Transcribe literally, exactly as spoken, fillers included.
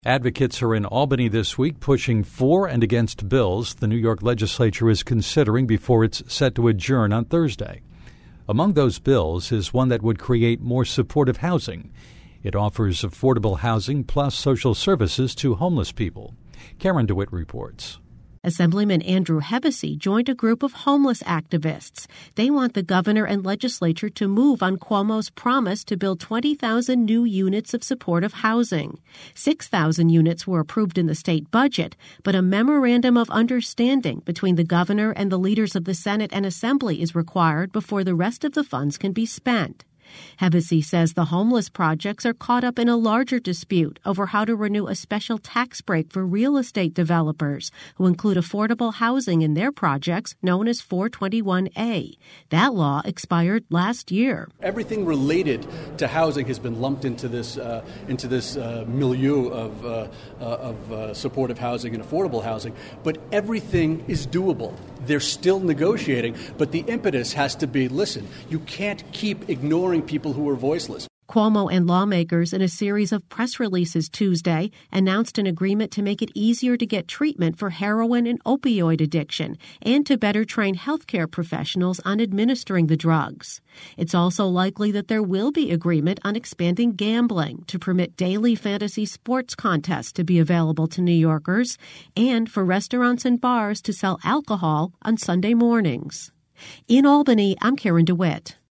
Advocates are in Albany this week pushing for and against bills the New York legislature is considering before it's set to adjourn on Thursday. Among those bills is one that would create more supportive housing. It offers affordable housing plus social services to homeless people. Karen DeWitt reports. Assemblyman Andrew Hevesi joined a group of homeless activists. They want the governor and legislature to move on Cuomo's promise to build twenty thousand new units of supportive housing. six thousand units were approved in the state budget, but a memorandum of understanding between the governor and the leaders of the Senate and Assembly is required before the rest of the funds can be spent. Hevesi says the homeless projects are caught up in a larger dispute over how to renew a special tax break for real estate developers who include affordable housing in their projects known as four twenty-one A. That law expired last year. Everything related to housing has been lumped into this uh, into this uh, milieu of, uh, uh, of uh, supportive housing and affordable housing, but everything is doable. They're still negotiating, but the impetus has to be, listen, you can't keep ignoring people who are voiceless. Cuomo and lawmakers in a series of press releases Tuesday announced an agreement to make it easier to get treatment for heroin and opioid addiction and to better train healthcare professionals on administering the drugs. It's also likely that there will be agreement on expanding gambling to permit daily fantasy sports contests to be available to New Yorkers and for restaurants and bars to sell alcohol on Sunday mornings. In Albany, I'm Karen DeWitt.